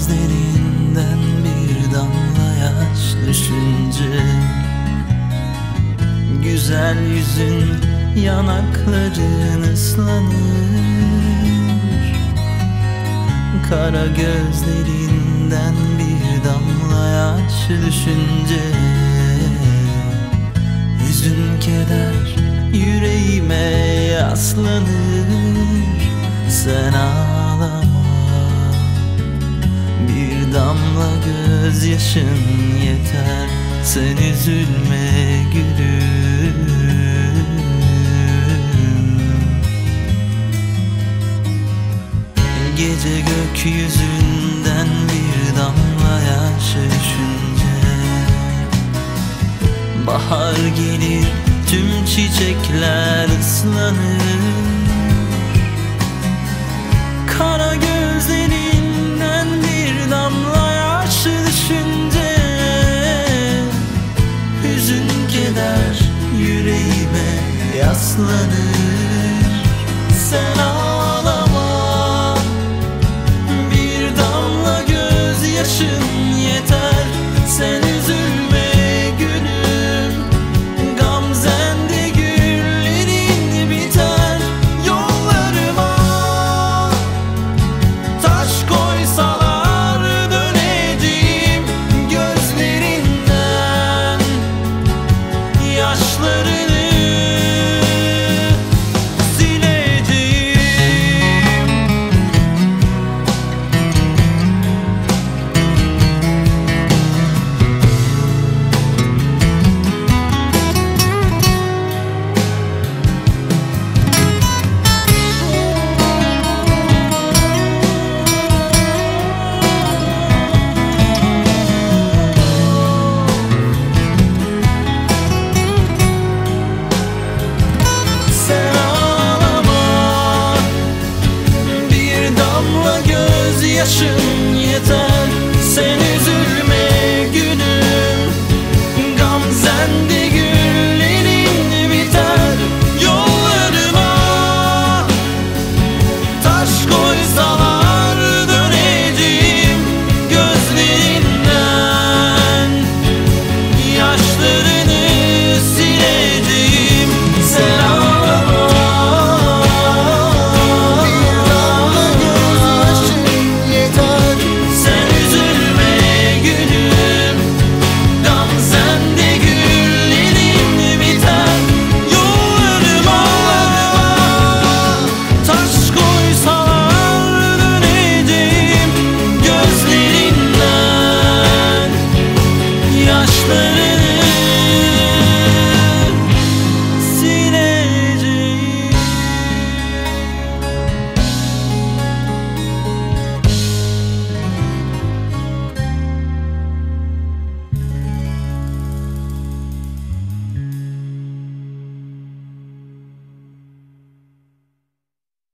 gözlerinden bir damla yaş düşünce, güzel yüzün, yanakların ıslanır. Kara gözlerinden bir damla yaş düşünce, hüzün keder yüreğime yaslanır. Sen ağlama, bir damla gözyaşın yeter. Sen üzülme gülüm. Gece gökyüzünden bir damla yaş düşünce, bahar gelir, tüm çiçekler ıslanır. Kara gözlerinden bir damla yaş düşünce, hüzün keder yüreğime yaslanır. Sen ağlama, bir damla gözyaşın yeter. Sen üzülme gülüm, gamzende güllerin biter. Yollarıma taş koysalar döneceğim, gözlerinden yaşlarını yaşın yeter. Seni